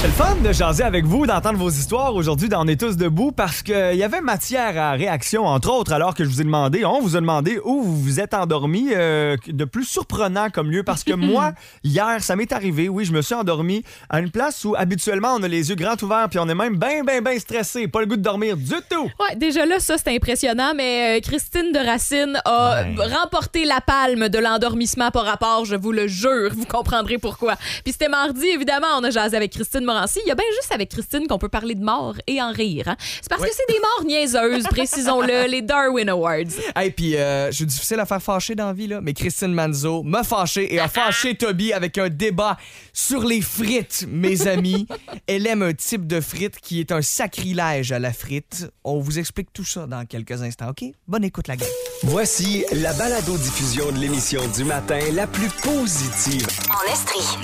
C'est le fun de jaser avec vous, d'entendre vos histoires aujourd'hui dans On est tous debout parce qu'il y avait matière à réaction, entre autres, alors que je vous ai demandé, on vous a demandé où vous vous êtes endormi de plus surprenant comme lieu. Parce que moi, hier, ça m'est arrivé, oui, je me suis endormi à une place où habituellement on a les yeux grands ouverts puis on est même bien stressé, pas le goût de dormir du tout. Ouais, déjà là, ça, c'est impressionnant, mais Christine de Racine a remporté la palme de l'endormissement par rapport, je vous le jure, vous comprendrez pourquoi. Puis c'était mardi, évidemment, on a jasé avec Christine Morancy. Il y a bien juste avec Christine qu'on peut parler de mort et en rire. Hein? C'est parce que c'est des morts niaiseuses, précisons-le, les Darwin Awards. Hey, puis je suis difficile à faire fâcher dans la vie, là, mais Christine Manzo m'a fâché et a fâché Toby avec un débat sur les frites, mes amis. Elle aime un type de frites qui est un sacrilège à la frite. On vous explique tout ça dans quelques instants, OK? Bonne écoute, la gang. Voici la balado-diffusion de l'émission du matin la plus positive. En Estrie.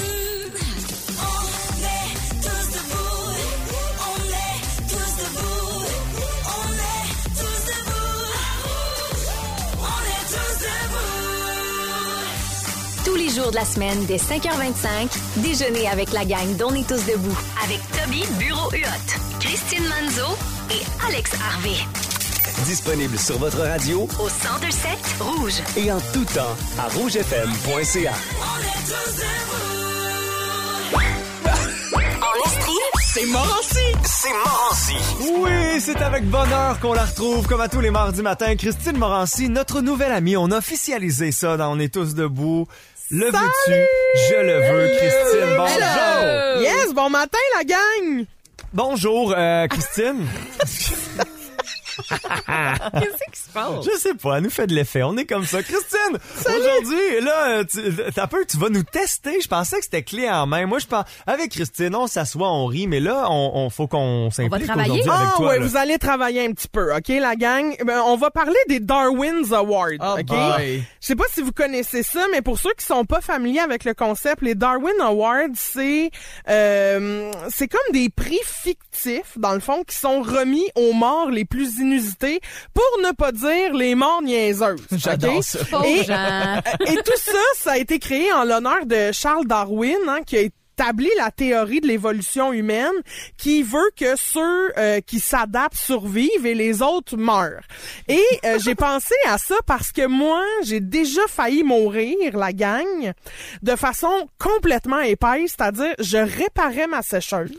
Tous les jours de la semaine, dès 5h25, déjeuner avec la gang d'On est tous debout. Avec Toby Bureau-Huot, Christine Manzo et Alex Harvey. Disponible sur votre radio, Au 102.7 Rouge. et en tout temps à rougefm.ca. En Estrie, C'est Morancy! C'est Morancy. Oui, c'est avec bonheur qu'on la retrouve, comme à tous les mardis matins. Christine Morancy, notre nouvelle amie, on a officialisé ça dans On est tous debout. Le veux-tu? Je le veux, Christine. Bonjour! Yes, bon matin, la gang! Bonjour, Christine. Qu'est-ce qui se passe? Je sais pas, elle nous fait de l'effet. On est comme ça. Christine, aujourd'hui, là, tu vas nous tester. Je pensais que c'était clé en main. Moi, je pense, avec Christine, on s'assoit, on rit, mais là, on faut qu'on s'implique travailler? aujourd'hui avec toi. ouais, là. vous allez travailler un petit peu, OK, la gang? Ben, on va parler des Darwin's Awards, Oh OK? boy. Je sais pas si vous connaissez ça, mais pour ceux qui sont pas familiers avec le concept, les Darwin Awards, c'est comme des prix fictifs, dans le fond, qui sont remis aux morts les plus inusités, pour ne pas dire les morts niaiseuses. J'adore OK? ça. Et, Gens. et tout ça, ça a été créé en l'honneur de Charles Darwin, hein, qui a établi la théorie de l'évolution humaine, qui veut que ceux qui s'adaptent survivent et les autres meurent. Et j'ai pensé à ça parce que moi, j'ai déjà failli mourir, la gang, de façon complètement épaisse, c'est-à-dire je réparais ma sécheuse.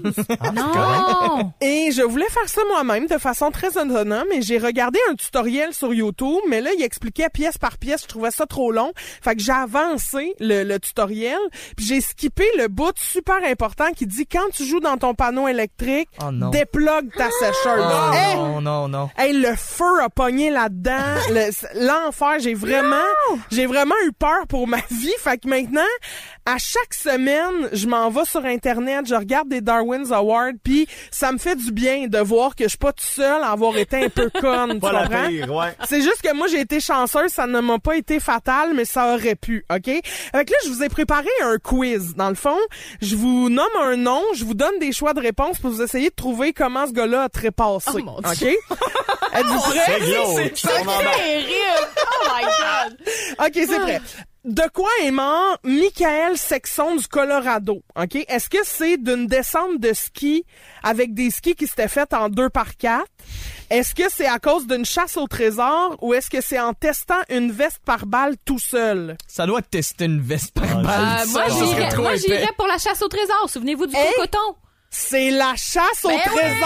Non! Et je voulais faire ça moi-même de façon très autonome et j'ai regardé un tutoriel sur YouTube, mais là, il expliquait pièce par pièce. Je trouvais ça trop long. Fait que j'ai avancé le tutoriel puis j'ai skippé le bout super important qui dit quand tu joues dans ton panneau électrique, Oh non. déplugue ta sécheuse. Oh, Hey! non. Hey, le feu a pogné là-dedans. L'enfer, j'ai vraiment eu peur pour ma vie. Fait que maintenant, à chaque semaine, je m'en vais sur Internet, je regarde des Darwin's Awards, puis ça me fait du bien de voir que je suis pas tout seul à avoir été un peu conne, tu Pas la comprends? pire, ouais. C'est juste que moi, j'ai été chanceuse, ça ne m'a pas été fatal, mais ça aurait pu, OK? Fait que là, je vous ai préparé un quiz. Dans le fond, je vous nomme un nom, je vous donne des choix de réponse pour vous essayer de trouver comment ce gars-là a trépassé. Oh, mon OK? Êtes-vous prêts? C'est glauque. On en a- Terrible! Oh my God! OK, c'est prêt. De quoi est mort Michael Sexton du Colorado? OK? Est-ce que c'est d'une descente de ski avec des skis qui s'étaient faits en 2x4? Est-ce que c'est à cause d'une chasse au trésor ou est-ce que c'est en testant une veste par balle tout seul? Ça doit tester une veste par balle. Moi, ça serait trop épais. j'irais pour la chasse au trésor. Souvenez-vous du cocoton. C'est la chasse au Ben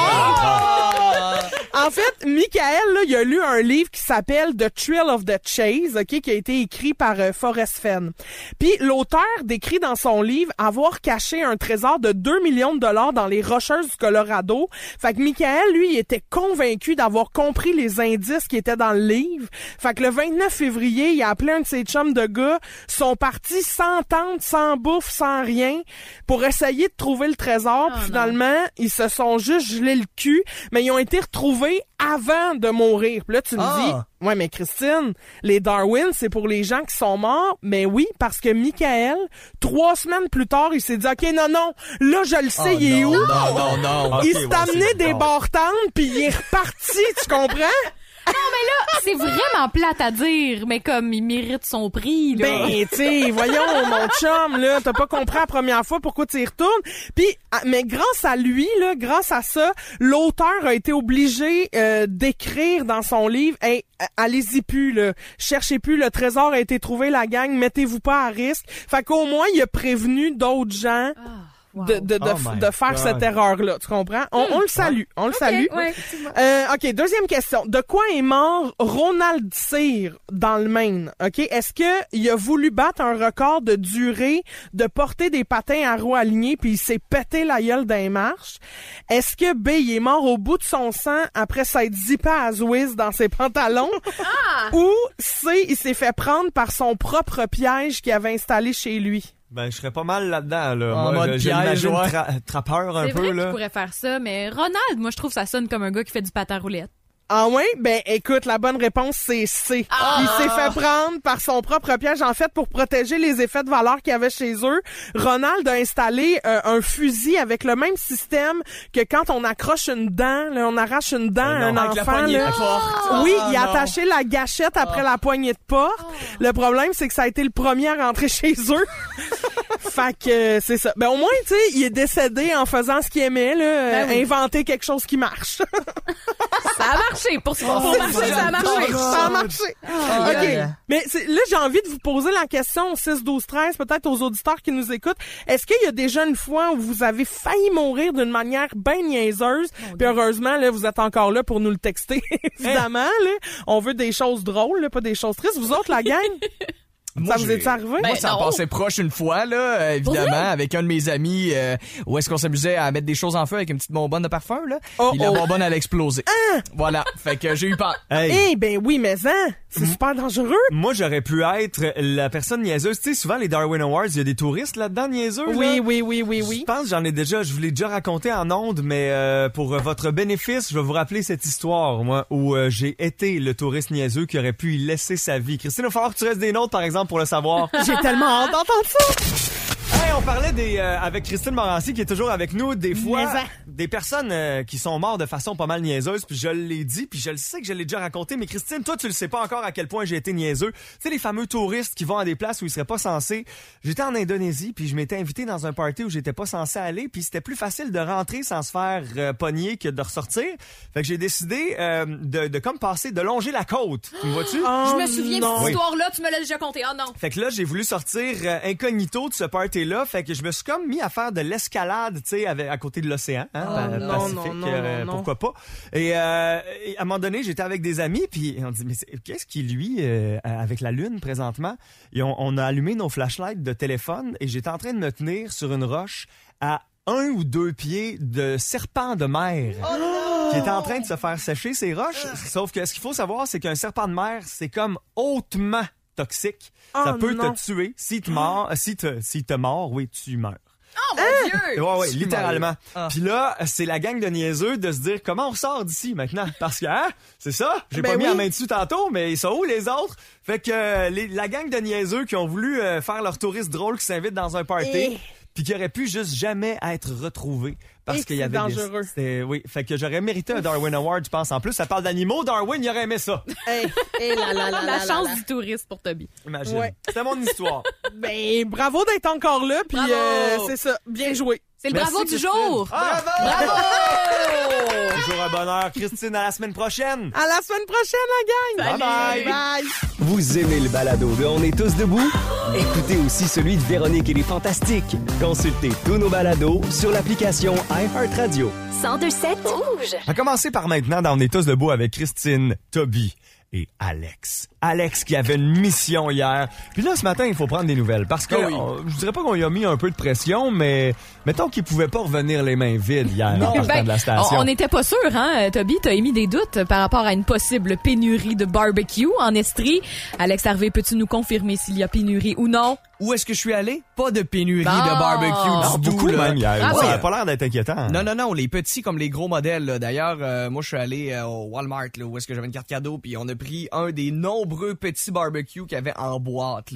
trésor! En fait, Michael, là, il a lu un livre qui s'appelle The Thrill of the Chase, OK, qui a été écrit par Forrest Fenn. Puis l'auteur décrit dans son livre avoir caché un trésor de 2 millions de dollars dans les Rocheuses du Colorado. Fait que Michael, lui, il était convaincu d'avoir compris les indices qui étaient dans le livre. Fait que le 29 février, il a appelé un de ses chums de gars, sont partis sans tente, sans bouffe, sans rien, pour essayer de trouver le trésor. Puis finalement, ils se sont juste gelés le cul, mais ils ont été retrouvés avant de mourir. Puis là, tu me dis, ouais, mais Christine, les Darwin, c'est pour les gens qui sont morts. Mais oui, parce que Michael, 3 semaines plus tard, il s'est dit, OK, non, là, je le sais, il est où? Non. Il Ok, s'est ouais, amené c'est des bon. bartendes, puis il est reparti, tu comprends? C'est vraiment plate à dire, mais comme il mérite son prix, là. Ben, tu sais, voyons, mon chum, là, t'as pas compris la première fois pourquoi tu y retournes. Puis, mais grâce à lui, là, grâce à ça, l'auteur a été obligé d'écrire dans son livre, hey, allez-y plus, là, cherchez plus, le trésor a été trouvé, la gang, mettez-vous pas à risque. Fait qu'au moins, il a prévenu d'autres gens. De faire cette erreur-là, tu comprends? On le salue, on le salue. Ouais. OK, deuxième question. De quoi est mort Ronald Cyr dans le Maine? OK, est-ce que il a voulu battre un record de durée de porter des patins à roues alignées puis il s'est pété la gueule dans les marches? Est-ce que B, il est mort au bout de son sang après s'être zippé à Zwiz dans ses pantalons? Ou C, il s'est fait prendre par son propre piège qu'il avait installé chez lui? Ben, je serais pas mal là-dedans, là. En Moi, mode je l'imagine piège, trappeur un C'est peu, vrai là. qu'il pourrait faire ça, mais Ronald, moi, je trouve ça sonne comme un gars qui fait du patin à roulette. Ah ouais? Ben écoute, la bonne réponse c'est C. Il s'est fait prendre par son propre piège. En fait, pour protéger les effets de valeur qu'il y avait chez eux, Ronald a installé un fusil avec le même système que quand on accroche une dent, là, on arrache une dent à un Avec la enfant. poignée Là. de porte. Oui, Oh, il a non. attaché la gâchette après la poignée de porte. Le problème, c'est que ça a été le premier à rentrer chez eux. Fait que c'est ça. Ben au moins, tu sais, il est décédé en faisant ce qu'il aimait, là, Ben oui. inventer quelque chose qui marche. Ça a marché pour ça a marché. Ça a marché. OK. Mais là, j'ai envie de vous poser la question au 6, 12, 13, peut-être aux auditeurs qui nous écoutent. Est-ce qu'il y a déjà une fois où vous avez failli mourir d'une manière bien niaiseuse? Puis heureusement, là, vous êtes encore là pour nous le texter, évidemment. Là. On veut des choses drôles, là, pas des choses tristes. Vous autres, la gang? Ça vous est arrivé? Moi, ça me non. passait proche une fois, là, évidemment, avec un de mes amis, où est-ce qu'on s'amusait à mettre des choses en feu avec une petite bonbonne de parfum, là. Puis la bonbonne, elle a explosé. Voilà. Fait que j'ai eu peur. Hey. Eh ben oui, mais c'est super dangereux. Moi, j'aurais pu être la personne niaiseuse. Tu sais, souvent, les Darwin Awards, il y a des touristes là-dedans niaiseux. Oui. Je pense que je vous l'ai déjà raconté en ondes, mais pour votre bénéfice, je vais vous rappeler cette histoire, moi, où j'ai été le touriste niaiseux qui aurait pu y laisser sa vie. Christine, il va falloir que tu restes des nôtres, par exemple, pour le savoir. J'ai tellement hâte d'entendre ça. Hey, on parlait avec Christine Morancy, qui est toujours avec nous, des fois, des personnes qui sont mortes de façon pas mal niaiseuse, puis je l'ai dit, puis je le sais que je l'ai déjà raconté, mais Christine, toi, tu le sais pas encore à quel point j'ai été niaiseux. Tu sais, les fameux touristes qui vont à des places où ils seraient pas censés. J'étais en Indonésie, puis je m'étais invité dans un party où j'étais pas censé aller, puis c'était plus facile de rentrer sans se faire pogner que de ressortir. Fait que j'ai décidé de comme passer, de longer la côte. Tu me vois-tu? Je me souviens de non. cette histoire-là, tu me l'as déjà conté. Oh non. Fait que là, j'ai voulu sortir incognito de ce party-là. Fait que je me suis comme mis à faire de l'escalade, tu sais, à côté de l'océan, Pacifique, pourquoi pas. Et à un moment donné, j'étais avec des amis, puis on dit, mais qu'est-ce qui, lui, avec la lune présentement, et on a allumé nos flashlights de téléphone, et j'étais en train de me tenir sur une roche à 1 ou 2 pieds de serpent de mer. Qui était en train de se faire sécher ses roches. Sauf que ce qu'il faut savoir, c'est qu'un serpent de mer, c'est comme hautement toxique. Ça peut te tuer. S'il te mord, oui, tu meurs. Oh mon Dieu! Ouais, littéralement. Puis là, c'est la gang de niaiseux de se dire comment on sort d'ici maintenant. Parce que, c'est ça, j'ai pas mis la main dessus tantôt, mais ils sont où les autres? Fait que la gang de niaiseux qui ont voulu faire leur touriste drôle qui s'invite dans un party, puis qui aurait pu juste jamais être retrouvé. Parce qu'il y avait dangereux. Oui, fait que j'aurais mérité un Darwin Award, je pense. En plus, ça parle d'animaux. Darwin, il aurait aimé ça. La chance du touriste pour Toby. Imagine. Ouais. C'était mon histoire. Ben, bravo d'être encore là, puis c'est ça, bien joué. C'est le Merci, bravo du Christine. jour. Bravo! Toujours un bonheur. Christine, à la semaine prochaine. À la semaine prochaine, la gang! Bye bye! Bye! Vous aimez le balado de On est tous debout? Écoutez aussi celui de Véronique et les Fantastiques. Consultez tous nos balados sur l'application iHeartRadio. 1027 Rouge. On va commencer par maintenant dans On est tous debout avec Christine, Toby et Alex. Alex qui avait une mission hier. Puis là, ce matin, il faut prendre des nouvelles. Parce que je dirais pas qu'on y a mis un peu de pression, mais mettons qu'il pouvait pas revenir les mains vides hier en partant de la station. On n'était pas sûr, hein, Toby, t'as émis des doutes par rapport à une possible pénurie de barbecue en Estrie. Alex Harvey, peux-tu nous confirmer s'il y a pénurie ou non? Où est-ce que je suis allé? Pas de pénurie Bon. de barbecue Non, du tout. beaucoup là. même hier. Ah Ça oui. a pas l'air d'être inquiétant. Non, les petits comme les gros modèles. Là. D'ailleurs, moi, je suis allé au Walmart, là, où est-ce que j'avais une carte cadeau, puis on a pris un des nombreux petits barbecues qu'il y avait en boîte, là.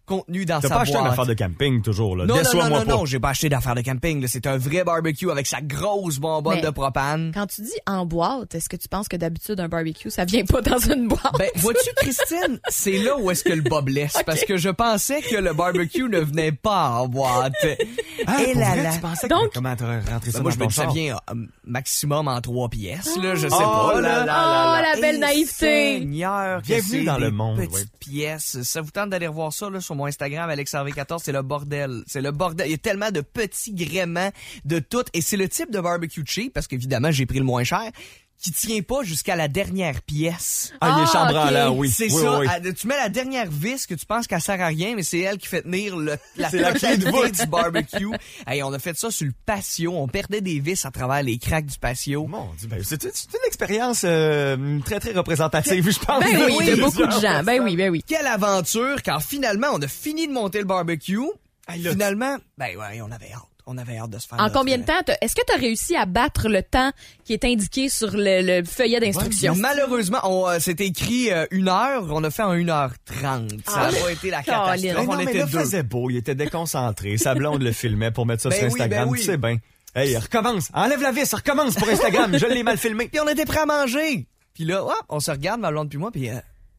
contenu dans T'as sa pas acheté une boîte. affaire de camping toujours, là. Non, Déçois-moi pas. non, j'ai pas acheté d'affaire de camping. Là. C'est un vrai barbecue avec sa grosse bonbonne Mais- de propane. Quand tu dis en boîte, est-ce que tu penses que d'habitude, un barbecue, ça vient pas dans une boîte? Ben, vois-tu, Christine, c'est là où est-ce que le bas blesse. Parce que je pensais que le barbecue ne venait pas en boîte. Ah, Et pour là vrai, là. tu pensais Donc- comment t'aurais rentré ça Ben, moi, dans je me ton dis, ça char? vient maximum en 3 pièces, là. Je sais Oh pas, là là. là. La belle Et naïveté. Seigneur, que Bienvenue c'est dans le des monde, petites ouais. pièces. Ça vous tente d'aller revoir ça là, sur mon Instagram, AlexHarvey14, c'est le bordel. C'est le bordel. Il y a tellement de petits gréements de tout. Et c'est le type de barbecue cheap, parce qu'évidemment, j'ai pris le moins cher, qui tient pas jusqu'à la dernière pièce. Ah, il est chambranlant, ok. oui. C'est Oui, ça. oui. Tu mets la dernière vis que tu penses qu'elle sert à rien, mais c'est elle qui fait tenir la C'est la clé de totalité voûte. du barbecue. Hey, on a fait ça sur le patio. On perdait des vis à travers les craques du patio. Mon Dieu, ben, c'est une expérience très, très représentative, je pense. Ben oui, oui, de beaucoup de gens. Ben oui, ben oui. Quelle aventure quand finalement on a fini de monter le barbecue. Hey, là, Finalement, ben ouais, on avait hâte. On avait hâte de se faire En notre- combien de temps? Est-ce que tu as réussi à battre le temps qui est indiqué sur le feuillet d'instruction? Malheureusement, c'était écrit 1 heure, on a fait en 1h30. Ça a pas été la Ben catastrophe. non, On mais était là, deux. faisait beau, il était déconcentré. Sa blonde le filmait pour mettre ça Ben sur oui, Instagram, ben oui. tu sais bien. Hey, recommence, enlève la vis, recommence pour Instagram, je l'ai mal filmé. Puis on était prêts à manger. Puis là, hop, on se regarde, ma blonde puis moi, puis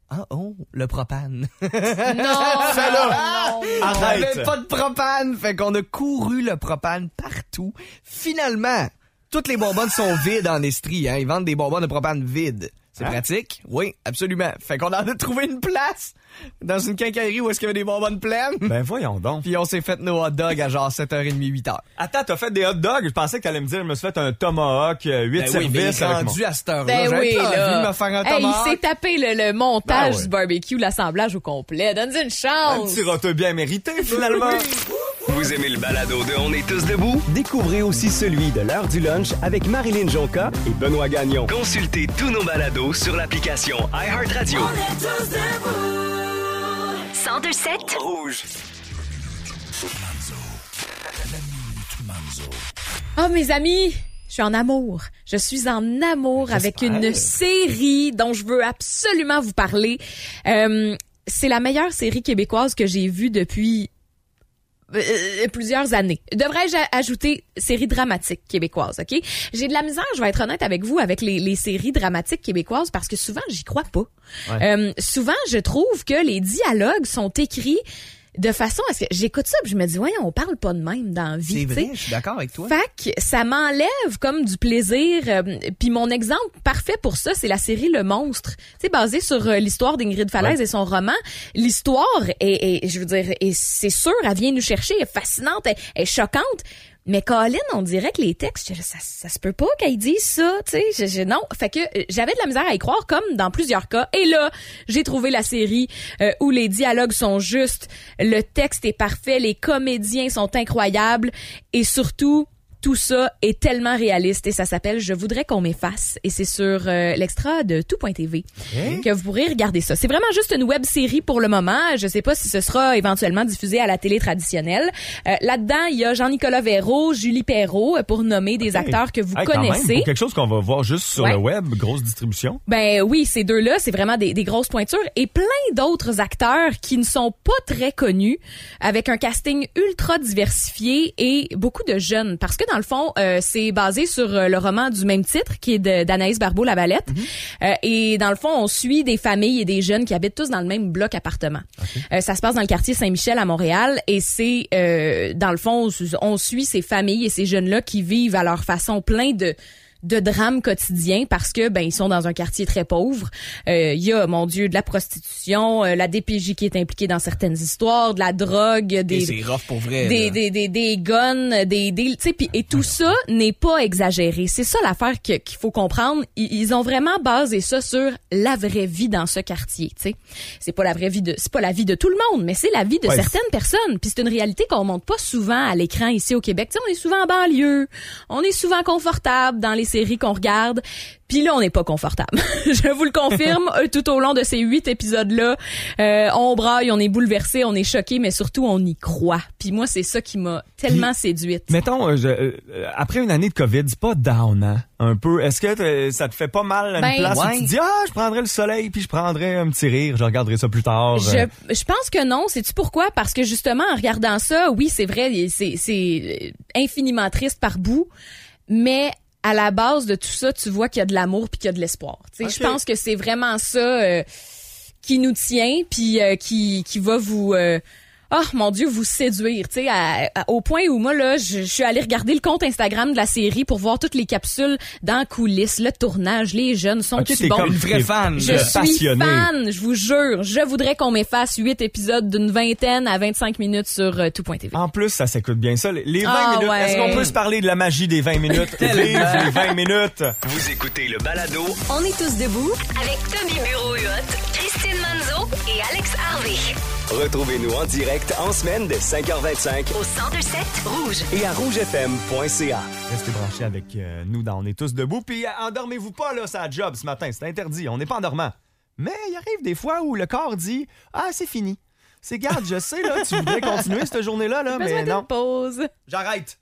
le propane. Non! Fais-le. On Arrête. avait pas de propane, fait qu'on a couru le propane partout. Finalement, toutes les bonbonnes sont vides en Estrie, hein. Ils vendent des bonbonnes de propane vides. C'est Hein? pratique? Oui, absolument. Fait qu'on en a trouvé une place dans une quincaillerie où est-ce qu'il y avait des bonbonnes pleines. Ben voyons donc. Puis on s'est fait nos hot dogs à genre 7h30, 8h. Attends, t'as fait des hot dogs? Je pensais que t'allais me dire, je me suis fait un tomahawk, 8 Ben oui, mais services avec mon... rendu à cette heure-là, Ben j'avais oui, pas envie là. de me faire un Hey, tomahawk. il s'est tapé le montage Ben ouais. du barbecue, l'assemblage au complet. Donne-lui une Un chance! petit roteux bien mérité, finalement. Vous aimez le balado de On est tous debout? Découvrez aussi celui de l'heure du lunch avec Marilyn Jonca et Benoît Gagnon. Consultez tous nos balados sur l'application iHeartRadio. 1027 Rouge. Oh, mes amis! Je suis en amour. Je suis en amour avec une série dont je veux absolument vous parler. C'est la meilleure série québécoise que j'ai vue depuis plusieurs années. Devrais-je ajouter série dramatique québécoise, OK? J'ai de la misère, je vais être honnête avec vous, avec les séries dramatiques québécoises parce que souvent, j'y crois pas. Ouais. Souvent, je trouve que les dialogues sont écrits de façon à ce que j'écoute ça puis je me dis, voyons, on parle pas de même dans la vie, C'est tu sais. vrai, je suis d'accord avec toi. Fait que ça m'enlève comme du plaisir. Puis mon exemple parfait pour ça, c'est la série Le Monstre. Tu sais, basée sur l'histoire d'Ingrid Falaise et son roman. L'histoire est, je veux dire, et c'est sûr, elle vient nous chercher, elle est fascinante, elle est choquante. Mais Colin, on dirait que les textes, ça se peut pas qu'elle dise ça, tu sais. Non. Fait que j'avais de la misère à y croire, comme dans plusieurs cas. Et là, j'ai trouvé la série où les dialogues sont justes, le texte est parfait, les comédiens sont incroyables et surtout, tout ça est tellement réaliste et ça s'appelle Je voudrais qu'on m'efface et c'est sur l'extra de tout.tv que vous pourrez regarder ça. C'est vraiment juste une web série pour le moment. Je sais pas si ce sera éventuellement diffusé à la télé traditionnelle. Là-dedans, il y a Jean-Nicolas Véraud, Julie Perrault pour nommer des acteurs que vous Hey, quand même, connaissez. pour quelque chose qu'on va voir juste sur Ouais. le web, grosse distribution. Ben oui, ces deux-là, c'est vraiment des grosses pointures et plein d'autres acteurs qui ne sont pas très connus avec un casting ultra diversifié et beaucoup de jeunes parce que dans le fond, c'est basé sur le roman du même titre qui est d'Anaïs Barbeau-Lavalette et dans le fond, on suit des familles et des jeunes qui habitent tous dans le même bloc appartement. Ça se passe dans le quartier Saint-Michel à Montréal et c'est dans le fond, on suit ces familles et ces jeunes-là qui vivent à leur façon plein de drames quotidiens parce que ben ils sont dans un quartier très pauvre. Il y a, mon Dieu, de la prostitution, la DPJ qui est impliquée dans certaines histoires, de la drogue, Et c'est rough pour vrai. des guns, tu sais, puis et tout ça n'est pas exagéré. C'est ça l'affaire qu'il faut comprendre. Ils ont vraiment basé ça sur la vraie vie dans ce quartier, tu sais. C'est pas la vie de tout le monde, mais c'est la vie de certaines personnes. Puis c'est une réalité qu'on montre pas souvent à l'écran ici au Québec. Tu sais, on est souvent en banlieue, on est souvent confortable dans les séries séries qu'on regarde. Puis là, on n'est pas confortable. Je vous le confirme, tout au long de ces 8 épisodes-là, on braille, on est bouleversé, on est choqué, mais surtout, on y croit. Puis moi, c'est ça qui m'a tellement séduite. Mettons, après une année de COVID, c'est pas down, hein? Un peu. Est-ce que ça te fait pas mal à une place où tu te dis, je prendrais le soleil puis je prendrais un petit rire, je regarderai ça plus tard? Je pense que non. Sais-tu pourquoi? Parce que justement, en regardant ça, oui, c'est vrai, c'est infiniment triste par bout, mais à la base de tout ça, tu vois qu'il y a de l'amour puis qu'il y a de l'espoir. Okay. Je pense que c'est vraiment ça qui nous tient puis qui va vous... mon Dieu, vous séduire, tu sais, au point où moi, là, je suis allée regarder le compte Instagram de la série pour voir toutes les capsules dans coulisses, le tournage, les jeunes sont tous bons. Comme une vraie fan. Je suis fan, je vous jure. Je voudrais qu'on m'efface 8 épisodes d'une 20 à 25 minutes sur tout.tv. En plus, ça s'écoute bien ça. Les 20 minutes, est-ce qu'on peut se parler de la magie des 20 minutes? Vive les 20 minutes! Vous écoutez le balado On est tous debout avec Toby Bureau-Huot, Christine Manzo et Alex Harvey. Retrouvez-nous en direct en semaine dès 5h25 au 102.7 Rouge et à rougefm.ca. Restez branchés avec nous dans On est tous debout. Puis endormez-vous pas là, ça job ce matin, c'est interdit, on n'est pas endormant. Mais il arrive des fois où le corps dit « Ah, c'est fini. C'est garde, je sais, là, tu voudrais continuer cette journée-là, là, mais non. Pause. J'arrête.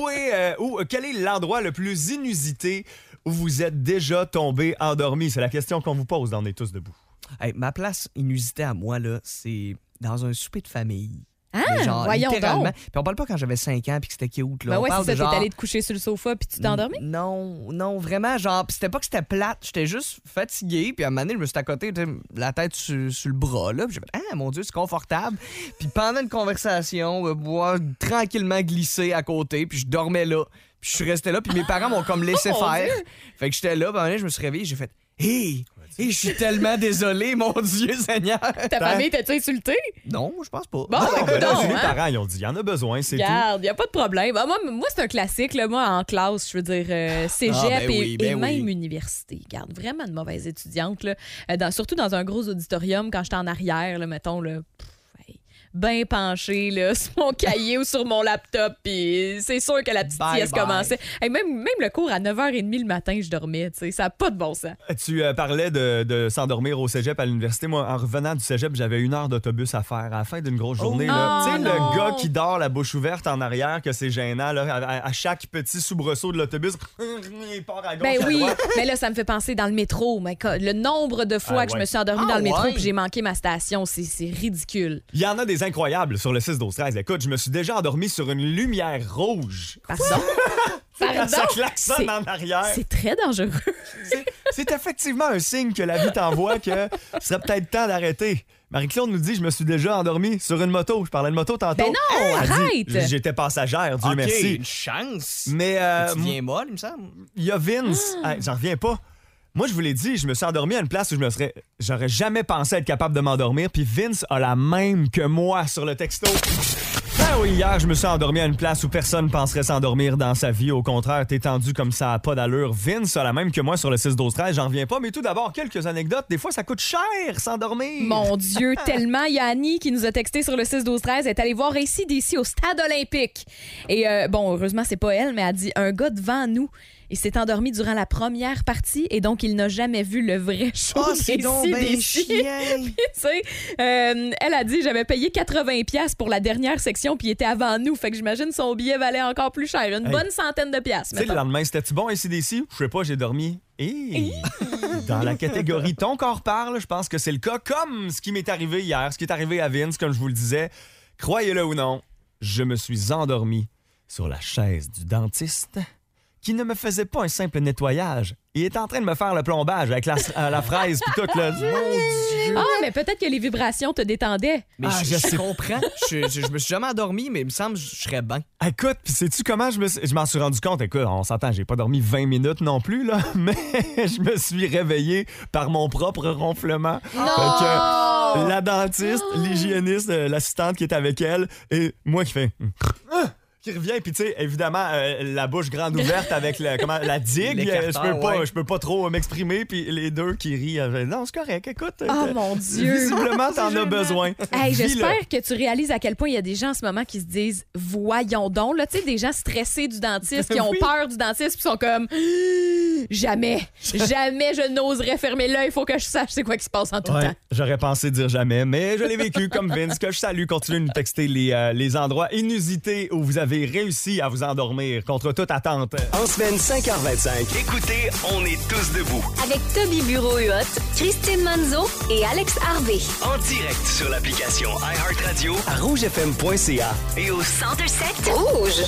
Quel est l'endroit le plus inusité où vous êtes déjà tombé endormi? C'est la question qu'on vous pose dans On est tous debout. Hey, ma place inusitée à moi, là, c'est dans un souper de famille. Genre, voyons littéralement. donc. Puis on parle pas quand j'avais 5 ans puis que c'était cute. Là. Ben ouais, on parle c'est ça, genre... t'es allé te coucher sur le sofa puis tu t'es endormi? Non, vraiment, genre, pis c'était pas que c'était plate, j'étais juste fatigué, puis à un moment donné, je me suis à côté, la tête sur le bras, là, puis j'ai fait, mon Dieu, c'est confortable. Puis pendant une conversation, boire tranquillement glisser à côté, puis je dormais là, puis je suis resté là, puis mes parents m'ont comme laissé faire. Dieu. Fait que j'étais là, puis à un moment donné, je me suis réveillé, j'ai fait, hey, je suis tellement désolé, mon Dieu Seigneur. Ta famille t'a-tu insulté? Non, je pense pas. Bon, ben, Les parents, ils ont dit, il y en a besoin, c'est Regarde, il n'y a pas de problème. Bah, moi c'est un classique. Là, moi, en classe, je veux dire, cégep et même université. Regarde, vraiment une mauvaise étudiante. Là, surtout dans un gros auditorium, quand j'étais en arrière, là, mettons, là, bien penché là, sur mon cahier ou sur mon laptop. Puis c'est sûr que la petite sieste commençait. Hey, même le cours à 9h30 le matin, je dormais. Ça n'a pas de bon sens. Tu parlais de s'endormir au cégep à l'université. Moi, en revenant du cégep, j'avais 1 heure d'autobus à faire à la fin d'une grosse journée. Tu sais, le gars qui dort la bouche ouverte en arrière, que c'est gênant. Là, à chaque petit soubresaut de l'autobus, il part à gauche, à droite. Mais là, ça me fait penser dans le métro. Mais le nombre de fois que je me suis endormie dans le métro et j'ai manqué ma station, c'est ridicule. Il y en a des incroyables sur le 6-12-13. Écoute, je me suis déjà endormi sur une lumière rouge. Pardon? Ça klaxonne en arrière. C'est très dangereux. C'est effectivement un signe que la vie t'envoie que ce serait peut-être temps d'arrêter. Marie-Claude nous dit, je me suis déjà endormi sur une moto. Je parlais de moto tantôt. Ben non, arrête! J'étais passagère, Dieu merci. Une chance. Mais tu viens molle, il me semble. Il y a Vince. J'en reviens pas. Moi, je vous l'ai dit, je me suis endormi à une place où j'aurais jamais pensé être capable de m'endormir. Puis Vince a la même que moi sur le texto. Ben oui, hier, je me suis endormi à une place où personne penserait s'endormir dans sa vie. Au contraire, t'es tendu comme ça à pas d'allure. Vince a la même que moi sur le 6-12-13. J'en reviens pas, mais tout d'abord, quelques anecdotes. Des fois, ça coûte cher s'endormir. Mon Dieu, tellement. Il y a Annie qui nous a texté sur le 6-12-13. Elle est allée voir AC/DC au stade olympique. Et heureusement, c'est pas elle, mais elle a dit un gars devant nous. Il s'est endormi durant la première partie et donc il n'a jamais vu le vrai show. C'est donc ben chien. Puis, tu sais, elle a dit j'avais payé 80$ pour la dernière section puis il était avant nous. Fait que j'imagine son billet valait encore plus cher. Une bonne centaine de piastres. Tu sais, le lendemain, c'était-tu bon AC/DC? Je sais pas, j'ai dormi. Dans la catégorie Ton corps parle, je pense que c'est le cas. Comme ce qui m'est arrivé hier, ce qui est arrivé à Vince, comme je vous le disais. Croyez-le ou non, je me suis endormi sur la chaise du dentiste qui ne me faisait pas un simple nettoyage. Il est en train de me faire le plombage avec la fraise puis tout. Là. Mon Dieu! Ah, mais peut-être que les vibrations te détendaient. Mais je comprends. Je me suis jamais endormi, mais il me semble que je serais bien. Écoute, puis sais-tu comment je m'en suis rendu compte? Écoute, on s'entend, j'ai pas dormi 20 minutes non plus, là, mais je me suis réveillé par mon propre ronflement. Non! Fait que, la dentiste, l'hygiéniste, l'assistante qui est avec elle, et moi qui fais... Qui revient, puis tu sais, évidemment, la bouche grande ouverte avec la digue. Je peux pas trop m'exprimer, puis les deux qui rient. Non, c'est correct, écoute. Oh mon Dieu! Visiblement, t'en as besoin. Hey, j'espère que tu réalises à quel point il y a des gens en ce moment qui se disent « Voyons donc ». Là, tu sais, des gens stressés du dentiste, qui ont peur du dentiste, puis sont comme « Jamais je n'oserais fermer l'œil, il faut que je sache c'est quoi qui se passe en tout temps. » J'aurais pensé dire jamais, mais je l'ai vécu comme Vince, que je salue. Continuez de nous texter les endroits inusités où vous avez réussi à vous endormir contre toute attente. En semaine 5h25, écoutez, on est tous debout. Avec Toby Bureau-Huot, Christine Manzo et Alex Harvey. En direct sur l'application iHeartRadio à rougefm.ca et au 102.7 Rouge.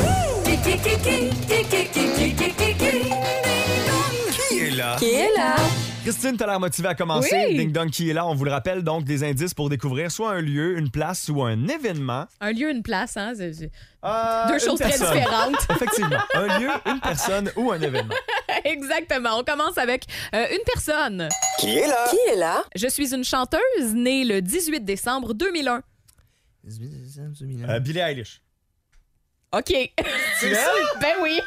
Qui est là? Qui est là? Christine, t'as l'air motivée à commencer. Oui. Ding Dong qui est là. On vous le rappelle, donc, des indices pour découvrir soit un lieu, une place ou un événement. Un lieu, une place, hein? C'est Une deux choses très personne. différentes. Effectivement. Un lieu, une personne ou un événement. Exactement. On commence avec une personne. Qui est là? Qui est là? Je suis une chanteuse née le 18 décembre 2001. Billie Eilish. OK. C'est ça? Ben oui.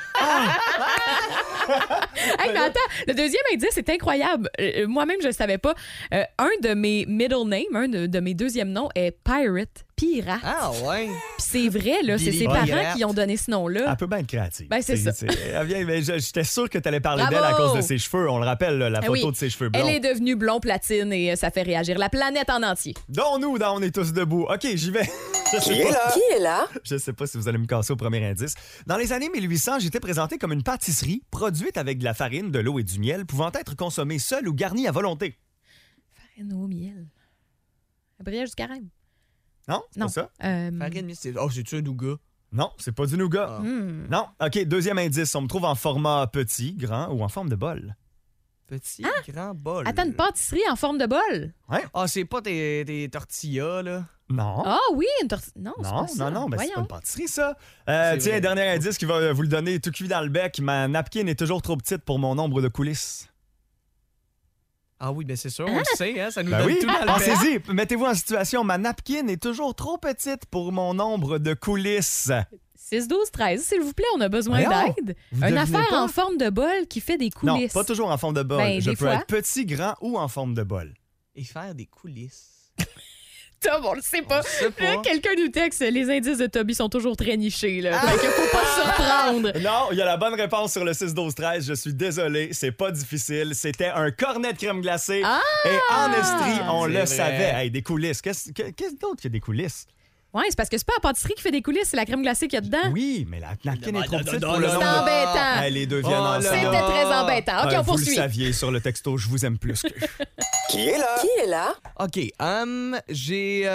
Hey, mais attends, le deuxième indice, c'est incroyable. Moi-même, je ne le savais pas. Un de mes middle names, un de mes deuxièmes noms est Pirate. Pirate. Ah, ouais. Puis c'est vrai, là, c'est Billy ses Pirate. parents qui ont donné ce nom-là. Elle peut bien être créative. Ben, c'est ça. Elle vient, mais j'étais sûr que tu allais parler Bravo! d'elle à cause de ses cheveux. On le rappelle, là, la Ah photo oui. de ses cheveux blonds. Elle est devenue blond platine et ça fait réagir la planète en entier. Dont nous, On est tous debout. OK, j'y vais. Qui est là? Qui est là? Je sais pas si vous allez me casser au premier indice. Dans les années 1800, j'étais présenté comme une pâtisserie produite avec de la farine, de l'eau et du miel, pouvant être consommée seule ou garnie à volonté. Farine au miel. Un brioche du carême. Non? C'est Non. pas ça? Farine, c'est-tu un nougat? Non, c'est pas du nougat. Non. OK, deuxième indice. On me trouve en format petit, grand ou en forme de bol. Petit, grand bol. Attends, une pâtisserie en forme de bol? Ah, c'est pas tes tortillas, là? Non. Ah oui, une tortilla. Non, c'est Non, pas ça. ben c'est pas Voyons. une pâtisserie, ça. C'est Tiens, vrai. dernier indice qui va vous le donner tout cuit dans le bec. Ma napkin est toujours trop petite pour mon nombre de coulisses. Ah oui, ben c'est sûr, on le sait, hein? Ça nous Ben donne oui, tout dans le bec. pensez-y. Mettez-vous en situation. Ma napkin est toujours trop petite pour mon nombre de coulisses. 6, 12, 13, s'il vous plaît, on a besoin Voyons, d'aide. vous Une devinez affaire pas? en forme de bol qui fait des Non, coulisses. pas toujours en forme de bol. Ben, Je des peux fois. être petit, grand ou en forme de bol. Et faire des coulisses. Tom, on le sait pas. On le sait pas. Là, quelqu'un nous texte, les indices de Toby sont toujours très nichés. Là. Fait qu'il faut pas se surprendre. Non, il y a la bonne réponse sur le 6-12-13. Je suis désolé, c'est pas difficile. C'était un cornet de crème glacée. Ah! Et en Estrie, on C'est le vrai. savait. Hey, des coulisses. Qu'est-ce d'autre qu'il y a des coulisses? Ouais, c'est parce que c'est pas la pâtisserie qui fait des coulisses, c'est la crème glacée qu'il y a dedans. Oui, mais la napkin est trop petite non, pour le non, C'est nombre. embêtant. Hey, les deux viennent Oh là ensemble. C'était là. très embêtant. OK, on Vous le poursuit. saviez sur le texto, je vous aime plus que. Qui est là? Qui est là? OK, j'ai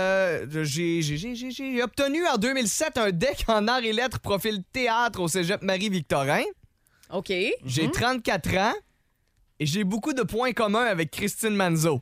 obtenu en 2007 un deck en arts et lettres profil théâtre au cégep Marie-Victorin. OK. J'ai 34 ans et j'ai beaucoup de points communs avec Christine Manzo.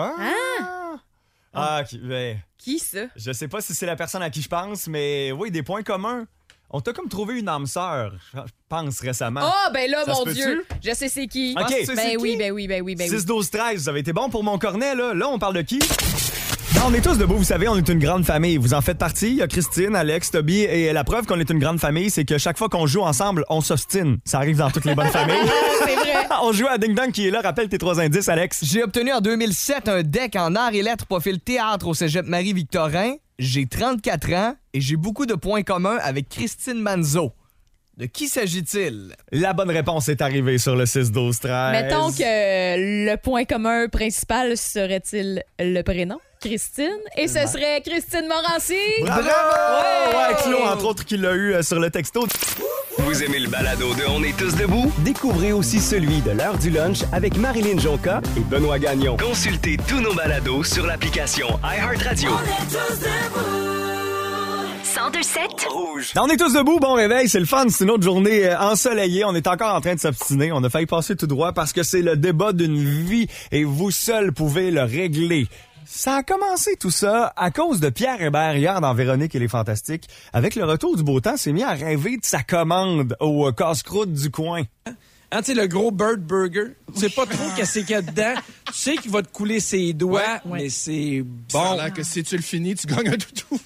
Ben, Qui ça? je sais pas si c'est la personne à qui je pense, mais oui, des points communs. On t'a comme trouvé une âme sœur, je pense récemment. Ah, ben là, Ça mon se Dieu. Je sais c'est qui. OK. Ah, c'est Ben oui, qui? ben oui, ben oui, ben oui. 6-12-13, vous avez été bon pour mon cornet, là. Là, on parle de qui? On est tous debout, vous savez, on est une grande famille. Vous en faites partie. Il y a Christine, Alex, Toby. Et la preuve qu'on est une grande famille, c'est que chaque fois qu'on joue ensemble, on s'ostine. Ça arrive dans toutes les bonnes familles. C'est vrai. On joue à Ding Dong qui est là. Rappelle tes 3 indices, Alex. J'ai obtenu en 2007 un deck en arts et lettres profil théâtre au cégep Marie-Victorin. J'ai 34 ans et j'ai beaucoup de points communs avec Christine Manzo. De qui s'agit-il? La bonne réponse est arrivée sur le 6-12-13. Mettons que le point commun principal serait-il le prénom, Christine, et ce serait Christine Morancy. Bravo! Ouais, Claude, entre autres, qui l'a eu sur le texto. Vous aimez le balado de On est tous debout? Découvrez aussi celui de l'heure du lunch avec Marilyn Jonca Et Benoît Gagnon. Consultez tous nos balados sur l'application iHeartRadio. 102.7 Rouge. On est tous debout, bon réveil, c'est le fun, c'est une autre journée ensoleillée. On est encore en train de s'obstiner, on a failli passer tout droit parce que c'est le débat d'une vie et vous seul pouvez le régler. Ça a commencé tout ça à cause de Pierre Hébert hier dans Véronique et les Fantastiques. Avec le retour du beau temps, s'est mis à rêver de sa commande au casse-croûte du coin. Hein, tu sais, le gros Bird Burger, tu sais pas trop qu'est-ce qu'il y a dedans. Tu sais qu'il va te couler ses doigts, mais c'est bon. Que si tu le finis, tu gagnes un toutou.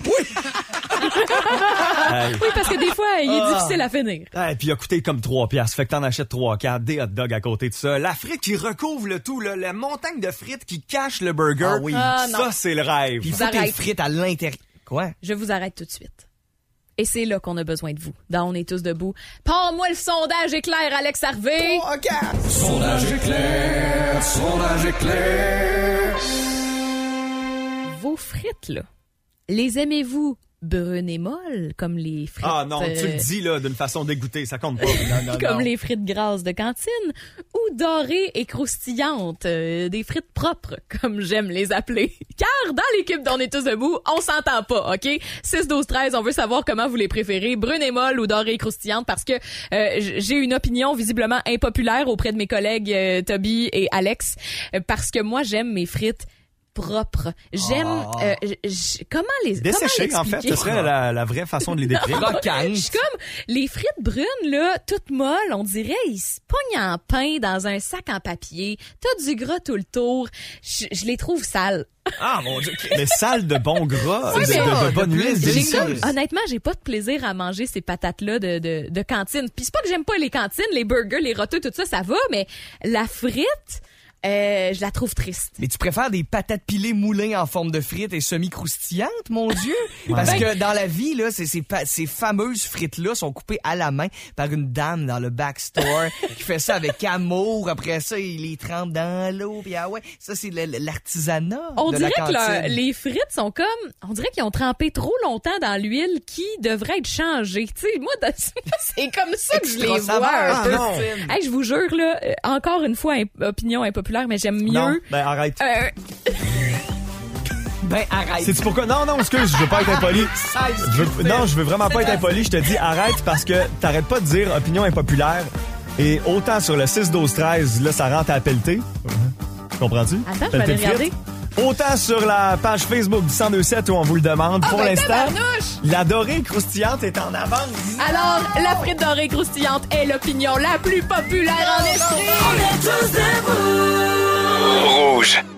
Oui, parce que des fois, il est difficile à finir. Et puis il a coûté comme 3$. Fait que t'en achètes 3-4, des hot dogs à côté de ça. La frite qui recouvre le tout, là, la montagne de frites qui cache le burger. Ah oui. Ça, c'est le rêve. Puis il faut tes frites à l'intérieur. Quoi? Je vous arrête tout de suite. Et c'est là qu'on a besoin de vous. Dans On est tous debout. Pars-moi le sondage éclair, Alex Harvey. Sondage éclair, sondage éclair. Vos frites, là, les aimez-vous brunes et molles, comme les frites... Ah non, tu le dis là d'une façon dégoûtée, ça compte pas. Non, comme les frites grasses de cantine, ou dorées et croustillantes, des frites propres, comme j'aime les appeler. Car dans l'équipe d'On est tous debout, on s'entend pas, OK? 6-12-13, on veut savoir comment vous les préférez, brunes et molles ou dorées et croustillantes, parce que j'ai une opinion visiblement impopulaire auprès de mes collègues Toby et Alex, parce que moi, j'aime mes frites propre. J'aime comment dessécher, en fait, ce serait la vraie façon de les décrire. Je suis comme les frites brunes là, toutes molles, on dirait ils se pognent en pain dans un sac en papier. T'as du gras tout le tour. Je les trouve sales. Ah mon Dieu. Mais sales de bon gras, de bonne huile délicieuse. Honnêtement, j'ai pas de plaisir à manger ces patates là de cantine. Puis c'est pas que j'aime pas les cantines, les burgers, les rôtis, tout ça, ça va, mais la frite je la trouve triste. Mais tu préfères des patates pilées moulées en forme de frites et semi-croustillantes, mon Dieu? Parce que dans la vie, là, ces fameuses frites-là sont coupées à la main par une dame dans le backstore qui fait ça avec amour. Après ça, il les trempe dans l'eau. Puis ça, c'est l'artisanat on de dirait la cantine. Que les frites sont comme... On dirait qu'ils ont trempé trop longtemps dans l'huile qui devrait être changée. Tu sais, moi, c'est comme ça que je les vois. Hey, je vous jure, là, encore une fois, opinion impopulaire, mais j'aime mieux... Non, ben arrête. Ben arrête. C'est-tu pourquoi? Non, excuse, je veux pas être impoli. Je veux vraiment pas être impoli. Je te dis arrête parce que t'arrêtes pas de dire opinion impopulaire. Et autant sur le 6-12-13, là, ça rentre à pelleter. Comprends-tu? Attends, je vais aller regarder. Autant sur la page Facebook du 102.7 où on vous le demande. Pour l'instant, tabarnouche! La dorée croustillante est en avance. Alors, la frite dorée croustillante est l'opinion la plus populaire en Estrie. On est tous debout. Rouge.